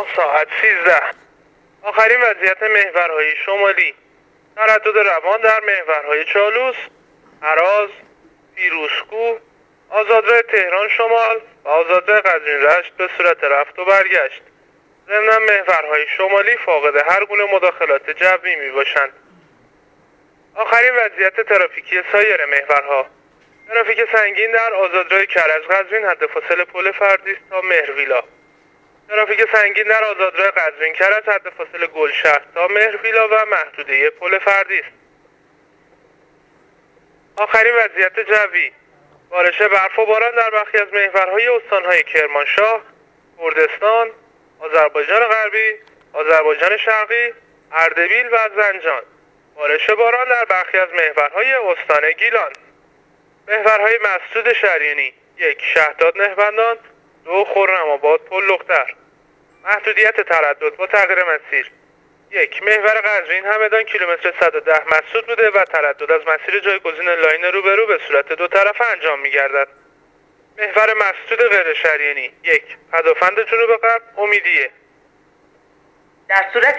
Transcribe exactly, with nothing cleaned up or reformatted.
الان ساعت سیزده. آخرین وضعیت محورهای شمالی: تردد روان در محورهای چالوس، هراز، پیروزکو، آزادراه تهران شمال و آزادراه قزوین رشت به صورت رفت و برگشت. ضمناً محورهای شمالی فاقد هر گونه مداخلات جوی می باشند. آخرین وضعیت ترافیکی سایر محورها: ترافیک سنگین در آزادراه کرج قزوین حد فاصله پل فردیس تا مهرویلا. ترافیک سنگین در آزادراه قزوین کرج حد فاصله گلشهر تا مهرویلا و محدوده پل فردیس. آخرین وضعیت جوی: بارش برف و باران در برخی از محورهای استانهای کرمانشاه، کردستان، آذربایجان غربی، آذربایجان شرقی، اردبیل و زنجان. بارش باران در برخی از محورهای استان گیلان. محورهای مسدود شریانی: یک شهداد نهبندان، دو خرم‌آباد پل لختر. محدودیت تردد با تغییر مسیر: یک محور قزوین همدان کیلومتر صد و ده مسدود بوده و تردد از مسیر جایگزین لاین روبرو به صورت دو طرفه انجام می‌گردد. محور مسدود غیر شریانی: یک پدافند جنوب غرب امیدیه. در صورت